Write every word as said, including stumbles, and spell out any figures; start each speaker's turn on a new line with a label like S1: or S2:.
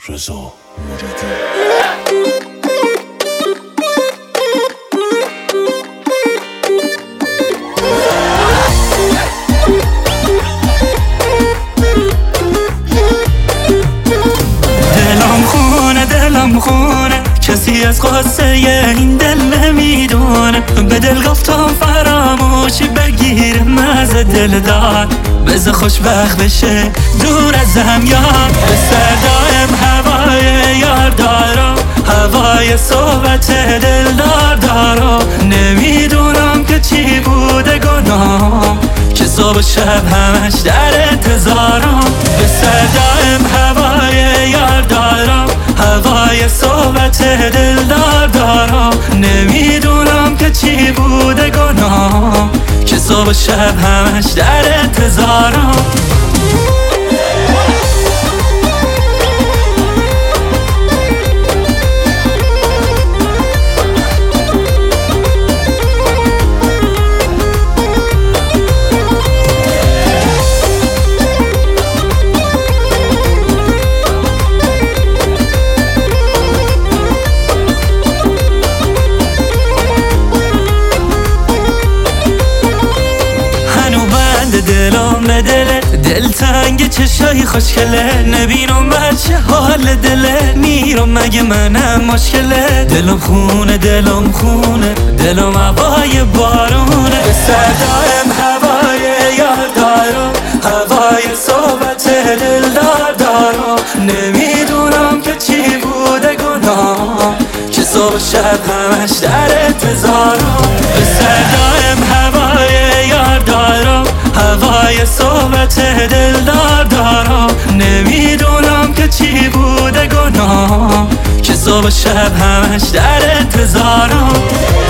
S1: رضا مجدی.
S2: دلم خونه دلم خونه، کسی از قصه این دل نمیدونه. به دل گفتم فراموشی بگیر مزه دل دار، بذار خوشبخت بشه دور ازم یاد. به صدایم هوای یار دارم، هوای صحبت دل دار دارم. نمیدونم که چی بوده گناهم که صبح و شب همش در انتظارم. به صدایم هوای یار دارم، هوای صحبت دل دار دارم. نمیدونم که چی بوده گناهم که صبح و شب همش در انتظارم. دلم به دله، دل تنگ چشای خوشگله. نبینم بچه حال دله، میرم مگه منم مشکله. دلم خونه دلم خونه، دلم هوای بارونه. به صدایم هوای یار دارم، هوای صحبت دل دار دارم. نمیدونم که چی بوده گناهم که صبح شب همش در انتظارم. به صدایم هوای یار دارم، هوای صحبت دل دار دارم. نمیدونم که چی بوده گناهم که صبح شب همش در انتظارم.